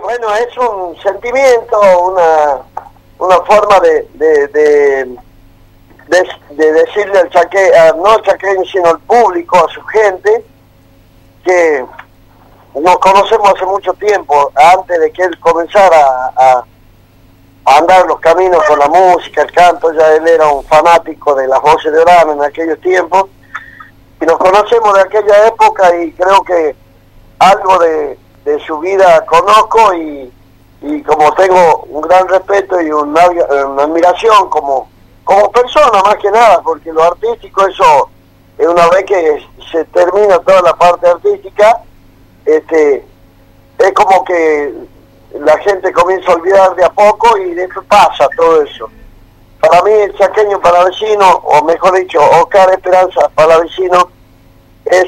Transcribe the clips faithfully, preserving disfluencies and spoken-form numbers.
bueno, es un sentimiento, una una forma de de, de, de, de decirle al chaqueño, no al chaqueño, sino al público, a su gente, que nos conocemos hace mucho tiempo, antes de que él comenzara a, a andar los caminos con la música, el canto. Ya él era un fanático de las voces de Orán en aquellos tiempos, y nos conocemos de aquella época, y creo que algo de, de su vida conozco, y, y como tengo un gran respeto y una, una admiración como, como persona más que nada, porque lo artístico, eso es una vez que se termina toda la parte artística, este es como que la gente comienza a olvidar de a poco, y después pasa todo eso. Para mí el chaqueño palavecino, o mejor dicho, Oscar Esperanza Palavecino, es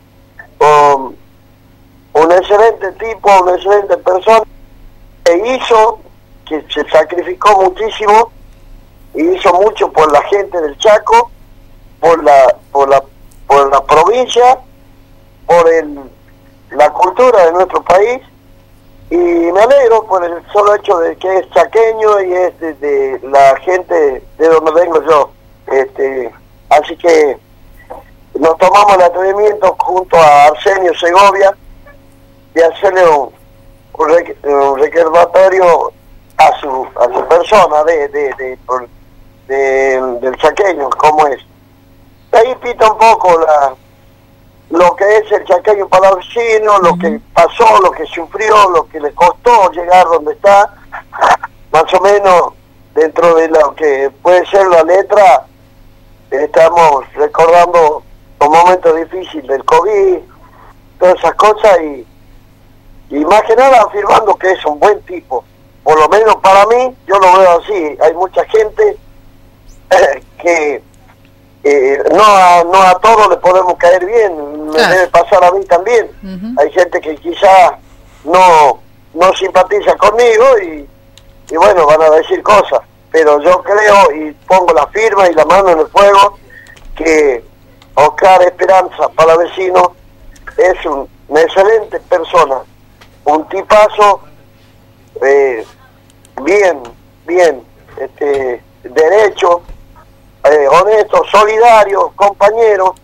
um, un excelente tipo, una excelente persona, que hizo, que se sacrificó muchísimo, y hizo mucho por la gente del Chaco, por la por la por la provincia, por el la cultura de nuestro país, y me alegro por el solo hecho de que es chaqueño y es de, de la gente de donde vengo yo. Este, así que nos tomamos el atrevimiento junto a Arsenio Segovia de hacerle un, un, re, un recordatorio a su a su persona de, de, de, de, de del chaqueño, como es. Ahí pita un poco la lo que es el chaqueño palavecino, lo que pasó, lo que sufrió, lo que le costó llegar donde está, más o menos dentro de lo que puede ser la letra. Estamos recordando los momentos difíciles del COVID, todas esas cosas, y, y más que nada afirmando que es un buen tipo, por lo menos para mí, yo lo veo así. Hay mucha gente eh, que Eh, no a no a todos le podemos caer bien, me claro. debe pasar a mí también. Uh-huh. Hay gente que quizá no no simpatiza conmigo, y, y bueno, van a decir cosas, pero yo creo y pongo la firma y la mano en el fuego que Oscar Esperanza Palavecino es un, una excelente persona, un tipazo, eh, bien, bien, este, derecho, Eh, honesto, solidario, compañero,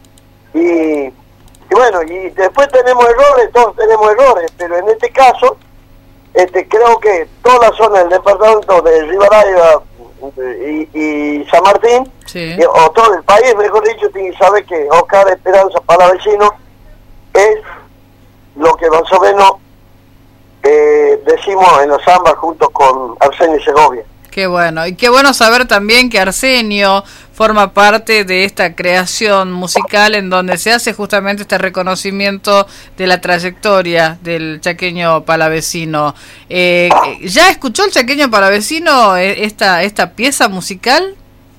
y, y bueno, y después tenemos errores, todos tenemos errores, pero en este caso, este creo que toda la zona del departamento de Rivadavia y, y San Martín, sí. y, o todo el país, mejor dicho, tiene que saber que Oscar Esperanza Palavecino es lo que más o menos eh, decimos en la samba junto con Arsenio Segovia. Qué bueno, y qué bueno saber también que Arsenio forma parte de esta creación musical en donde se hace justamente este reconocimiento de la trayectoria del chaqueño palavecino. Eh, ¿Ya escuchó el chaqueño palavecino esta esta pieza musical?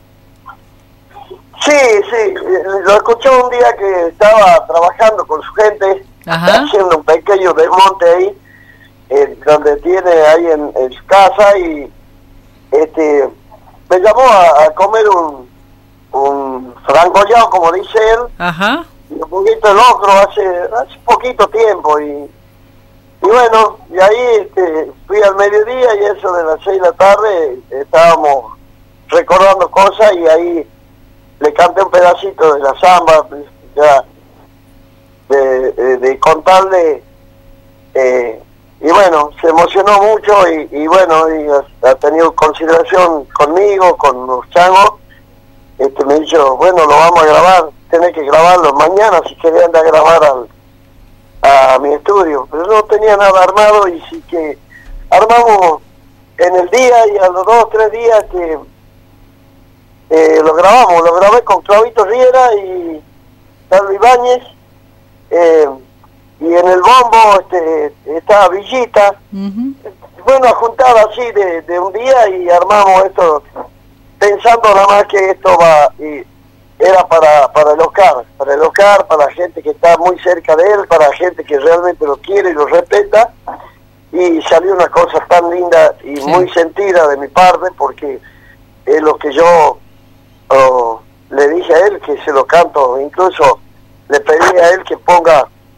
Sí, sí, lo escuché un día que estaba trabajando con su gente, Ajá. haciendo un pequeño desmonte ahí, eh, donde tiene ahí en, en su casa, y este me llamó a, a comer un un frangollado, como dice él, Ajá. y un poquito de locro hace hace poquito tiempo, y y bueno, y ahí este, fui al mediodía, y eso de las seis de la tarde estábamos recordando cosas, y ahí le canté un pedacito de la samba, ya de, de, de contarle, eh, y bueno, se emocionó mucho, y, y bueno, y ha, ha tenido consideración conmigo, con los changos. Este, me ha dicho, bueno, lo vamos a grabar, tenés que grabarlo mañana si querés andar a grabar al, a mi estudio, pero no tenía nada armado, y sí que armamos en el día, y a los dos o tres días que eh, lo grabamos, lo grabé con Clavito Riera y Carlos Ibáñez, eh, y en el bombo este, estaba Villita. Uh-huh. Bueno, juntada así de, de un día, y armamos esto pensando nada más que esto va, y era para para el Oscar, para el Oscar, para la gente que está muy cerca de él, para la gente que realmente lo quiere y lo respeta, y salió una cosa tan linda y sí. muy sentida de mi parte, porque es lo que yo oh, le dije a él, que se lo canto, incluso le pedí a él que ponga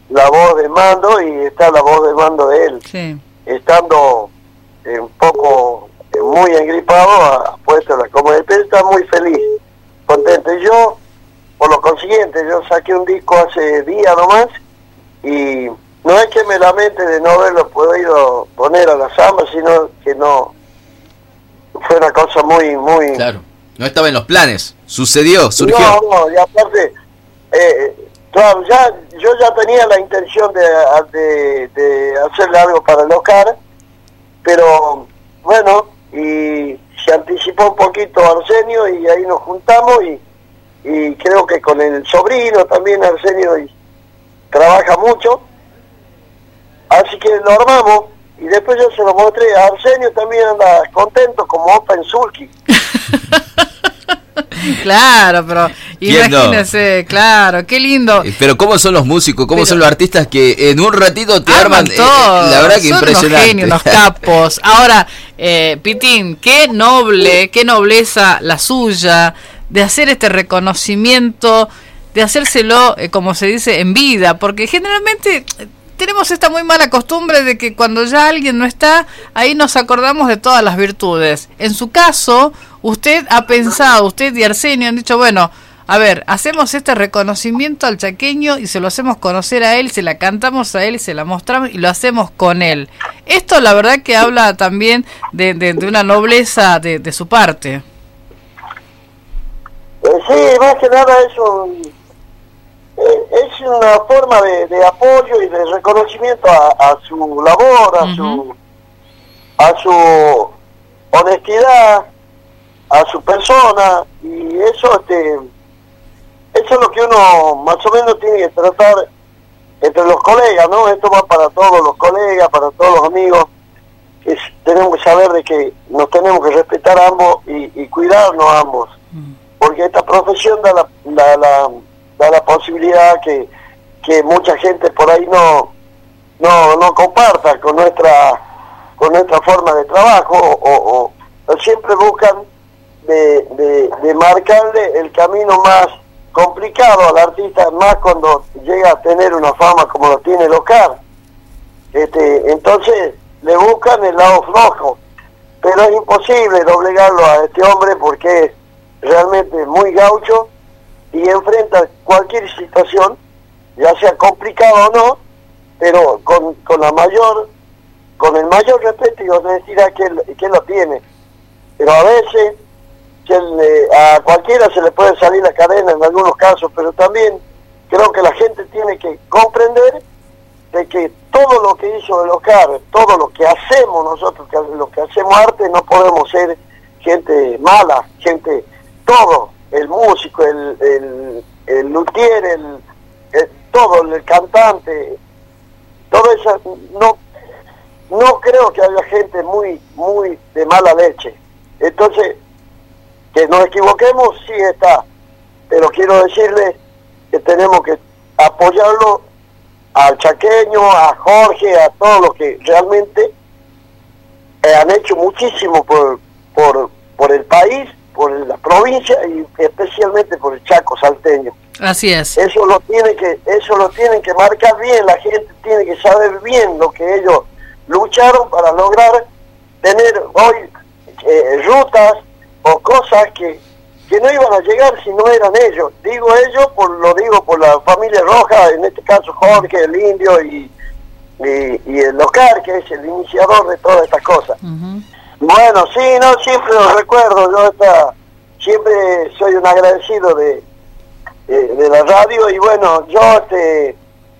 la voz de mando y está la voz de mando de él. Sí. Estando eh, un poco eh, muy engripado, ha puesto la comodidad, pero está muy feliz, contento. Y yo, por lo consiguiente, yo saqué un disco hace días nomás y no es que me lamente de no haberlo podido poner a la samba, sino que no, fue una cosa muy, muy... Claro, no estaba en los planes, sucedió, surgió. No, no, y aparte, eh, claro, ya, yo ya tenía la intención de, de, de hacerle algo para el Oscar, pero bueno, y se anticipó un poquito Arsenio y ahí nos juntamos y, y creo que con el sobrino también Arsenio y, trabaja mucho, así que lo armamos y después yo se lo mostré a Arsenio, también anda contento como Open Sulky. Claro, pero imagínese, no? Claro, qué lindo. Pero cómo son los músicos, cómo pero, son los artistas que en un ratito te arman, arman todo. Eh, la verdad que son impresionante. Unos genios, unos capos. Ahora, eh, Pitín, qué noble, qué nobleza la suya de hacer este reconocimiento, de hacérselo, eh, como se dice, en vida, porque generalmente tenemos esta muy mala costumbre de que cuando ya alguien no está, ahí nos acordamos de todas las virtudes. En su caso, usted ha pensado, usted y Arsenio han dicho, bueno, a ver, hacemos este reconocimiento al chaqueño y se lo hacemos conocer a él, se la cantamos a él y se la mostramos y lo hacemos con él. Esto la verdad que habla también de, de, de una nobleza de, de su parte. Eh, sí, más que nada es un... es una forma de, de apoyo y de reconocimiento a, a su labor, a uh-huh. su a su honestidad, a su persona, y eso este eso es lo que uno más o menos tiene que tratar entre los colegas, ¿no? Esto va para todos los colegas, para todos los amigos. Es, tenemos que saber de que nos tenemos que respetar ambos y, y cuidarnos ambos, uh-huh. porque esta profesión da la, la, la da la posibilidad que, que mucha gente por ahí no no no comparta con nuestra con nuestra forma de trabajo o, o, o siempre buscan de, de, de marcarle el camino más complicado al artista, más cuando llega a tener una fama como lo tiene el Oscar. Este, entonces le buscan el lado flojo, pero es imposible doblegarlo a este hombre porque es realmente muy gaucho y enfrenta cualquier situación, ya sea complicado o no, pero con, con la mayor, con el mayor respeto y honestidad que él, que él lo tiene. Pero a veces se le, a cualquiera se le puede salir la cadena en algunos casos, pero también creo que la gente tiene que comprender de que todo lo que hizo el Oscar, todo lo que hacemos nosotros, que lo que hacemos arte, no podemos ser gente mala, gente, todo. El músico, el, el, el luthier, el, el, todo, el cantante, todo eso, no, no creo que haya gente muy, muy de mala leche. Entonces, que nos equivoquemos, sí está, pero quiero decirle que tenemos que apoyarlo al chaqueño, a Jorge, a todos los que realmente eh, han hecho muchísimo por, por, por el país, por la provincia y especialmente por el Chaco salteño. Así es. Eso lo tiene que, eso lo tienen que marcar bien, la gente tiene que saber bien lo que ellos lucharon para lograr tener hoy eh, rutas o cosas que, que no iban a llegar si no eran ellos. Digo ellos, por lo digo por la familia Roja, en este caso Jorge, el Indio y, y, y el Oscar, que es el iniciador de todas estas cosas. Uh-huh. Bueno, sí, no, siempre lo recuerdo, yo está, siempre soy un agradecido de, de, de la radio y bueno, yo este,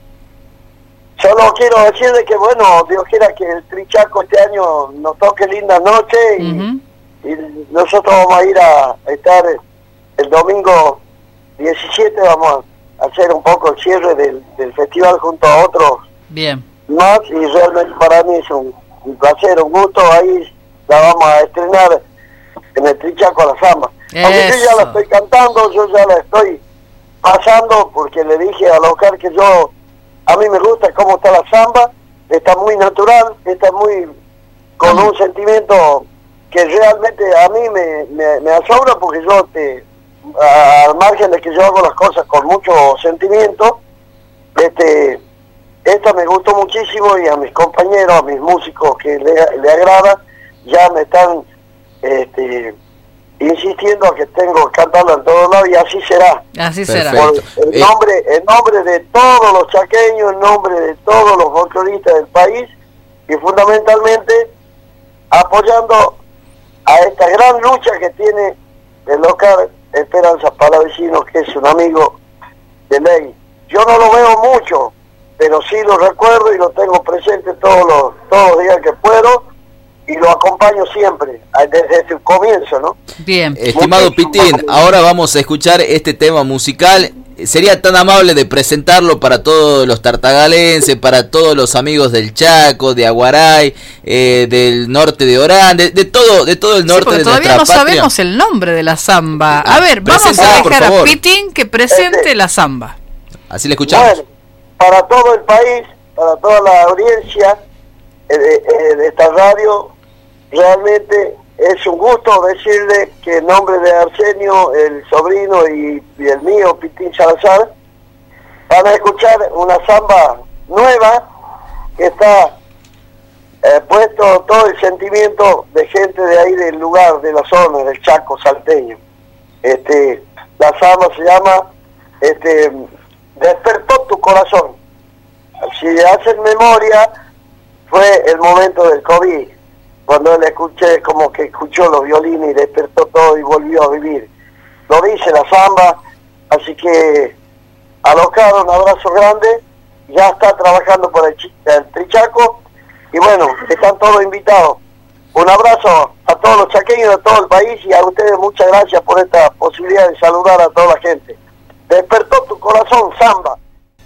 solo quiero decirle que bueno, Dios quiera que el Trichaco este año nos toque linda noche y, uh-huh. y nosotros vamos a ir a estar el domingo diecisiete, vamos a hacer un poco el cierre del, del festival junto a otros Bien. más y realmente para mí es un, un placer, un gusto ahí. La vamos a estrenar en el Trichaco a la samba. Eso. Aunque yo ya la estoy cantando, yo ya la estoy pasando, porque le dije a Oscar que yo, a mí me gusta cómo está la samba, está muy natural, está muy con un sentimiento que realmente a mí me, me, me asombra, porque yo, te, al margen de que yo hago las cosas con mucho sentimiento, este esta me gustó muchísimo y a mis compañeros, a mis músicos que le, le agrada, ya me están este, insistiendo a que tengo que cantarla en todos lados y así será. Así será. Por el nombre, el nombre de todos los chaqueños, el nombre de todos los folcloristas del país y fundamentalmente apoyando a esta gran lucha que tiene el local Esperanza Palavecino, que es un amigo de ley. Yo no lo veo mucho, pero sí lo recuerdo y lo tengo presente todos los, todos los días que puedo y lo acompaño siempre, desde el comienzo, ¿no? Bien. Estimado Pitín, ahora vamos a escuchar este tema musical. ¿Sería tan amable de presentarlo para todos los tartagalenses, para todos los amigos del Chaco, de Aguaray, eh, del norte de Orán, de, de todo de todo el norte sí, de todavía nuestra no patria? sabemos el nombre de la samba. A ver, vamos Preséntala, a por dejar a favor. Pitín que presente Este. la samba. Así le escuchamos. Bueno, para todo el país, para toda la audiencia eh, de, eh, de esta radio, realmente es un gusto decirle que en nombre de Arsenio, el sobrino y, y el mío, Pitín Salazar, van a escuchar una samba nueva que está eh, puesto todo el sentimiento de gente de ahí del lugar, de la zona, del Chaco salteño. Este, la samba se llama este, Despertó tu corazón. Si hacen memoria, fue el momento del COVID, cuando él escuché, como que escuchó los violines y despertó todo y volvió a vivir. Lo dice la samba, así que a los caros un abrazo grande, ya está trabajando por el, el Trichaco, y bueno, están todos invitados. Un abrazo a todos los chaqueños de todo el país y a ustedes muchas gracias por esta posibilidad de saludar a toda la gente. Despertó tu corazón, samba.